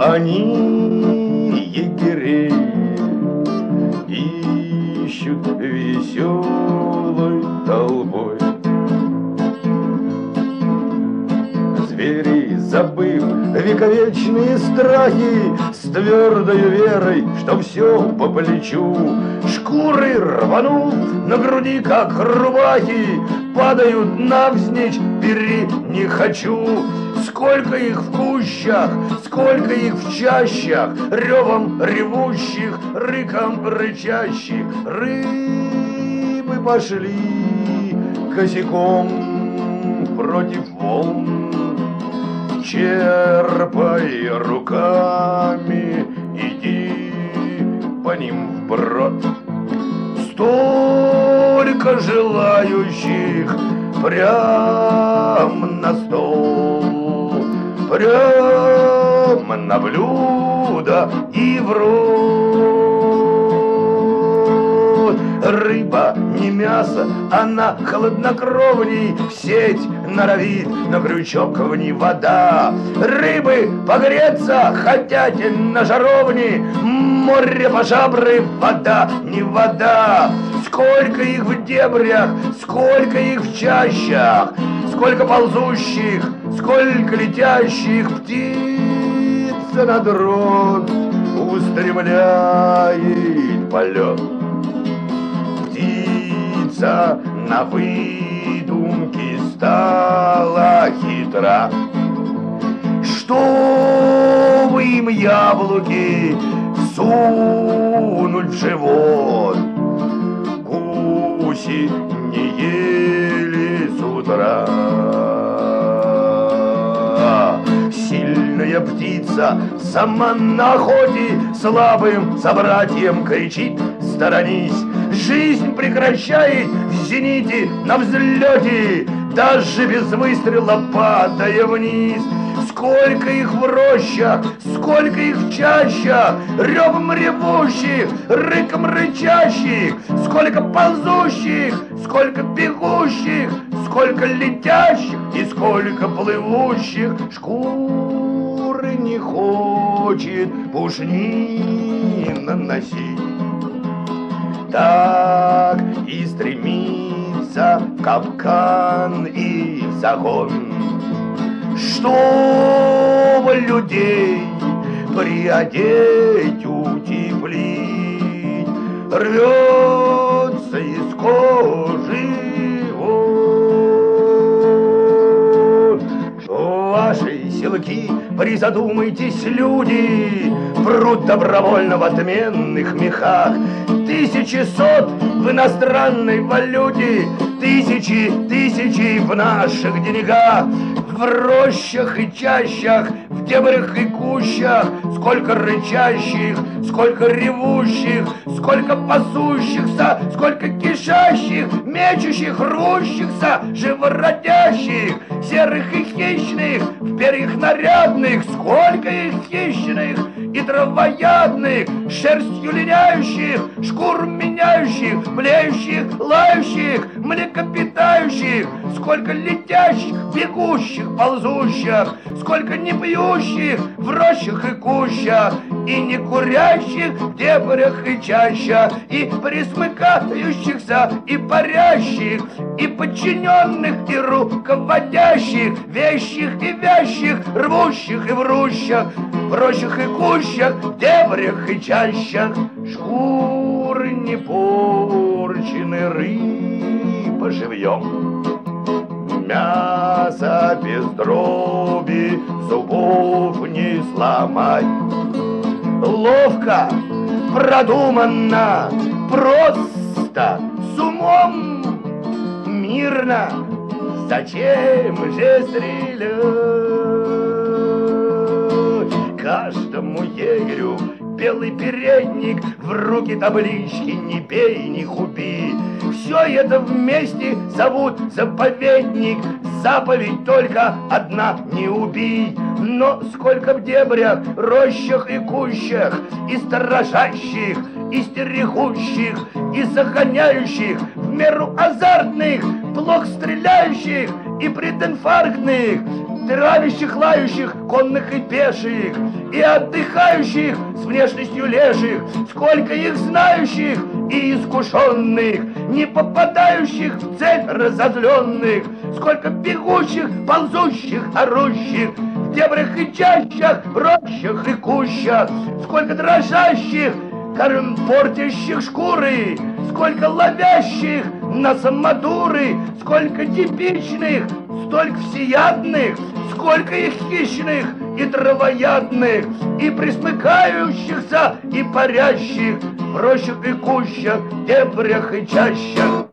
Они егерей ищут веселой толпой. Звери, забыв вековечные страхи, с твердою верой, что все по плечу, шкуры рванут на груди, как рубахи, падают навзничь, бери не хочу. Сколько их в кущах, сколько их в чащах, ревом ревущих, рыком рычащих. Рыбы пошли косяком против волн, черпай руками, иди по ним вброд. Столько желающих прям на стол, прям на блюдо и в рот. Рыба не мясо, она холоднокровней, в сеть норовит, на крючок в ней вода. Рыбы погреться хотят на жаровне, море по жабры, вода не вода. Сколько их в дебрях, сколько их в чащах, сколько ползущих, сколько летящих. Птица на дрот устремляет полет. Птица на выдумке стала хитра. Чтобы им яблоки сунуть в живот, гуси не ели с утра. Сильная птица сама на охоте слабым собратьям кричит: сторонись! Жизнь прекращает в зените, на взлете, даже без выстрела падая вниз. Сколько их в рощах, сколько их в чащах, ревом ревущих, рыком рычащих, сколько ползущих, сколько бегущих, сколько летящих и сколько плывущих. Шкуры не хочет пушнина носить, так и стремится в капкан и в загон. Чтобы людей приодеть, утеплить, рвется из кожи вон. Ваши силки, призадумайтесь, люди, прут добровольно в отменных мехах. Тысячи сот в иностранной валюте, тысячи в наших деньгах. В рощах и чащах, в дебрях и кущах, сколько рычащих, сколько ревущих, сколько пасущихся, сколько кишащих, мечущих, рвущихся, живородящих, серых и хищных, в перьях нарядных, сколько их хищных и травоядных, шерстью линяющих, шкур меняющих, блеющих, лающих, млекопитающих, сколько летящих, бегущих, ползущих, сколько не пьющих в рощах и кущах, и не курящих в дебрях и чащах, и присмыкающихся, и парящих, и подчиненных, и руководящих, вещих и вящих, рвущих и врущих, в рощах и кущах, в дебрях и чащах. Шкуры не порчены, рыба живьем, мясо без дроби, зубов не сломать. Ловко, продуманно, просто, с умом, мирно. Зачем же стрелять? Каждому егерю белый передник, в руки таблички «Не пей, не хуби». Все это вместе зовут заповедник. Заповедь только одна — не убий. Но сколько в дебрях, рощах и кущах, и сторожащих, и стерегущих, и загоняющих, в меру азартных, плохо стреляющих и прединфарктных. травящих, лающих, конных и пеших, и отдыхающих с внешностью леших, сколько их знающих и искушенных, не попадающих в цель разозленных, сколько бегущих, ползущих, орущих, в дебрях и чащах, рощах и кущах, сколько дрожащих, портящих шкуры, сколько ловящих на самодуры, сколько типичных, столько всеядных, сколько их хищных и травоядных, и присмыкающихся, и парящих в рощах и кущах, дебрях и чащах.